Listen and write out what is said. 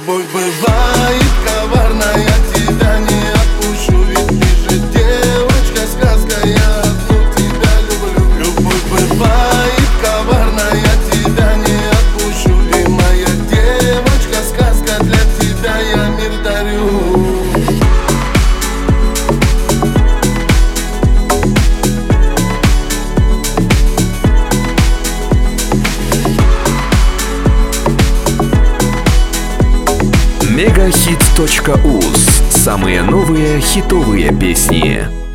Любовь бывает коварная, тебя не отпущу. Ведь ты же девочка, сказка, я одну тебя люблю. Любовь бывает коварная, тебя не отпущу. Ты моя девочка, сказка, для тебя я мир дарю. Megahits.uz. Самые новые хитовые песни.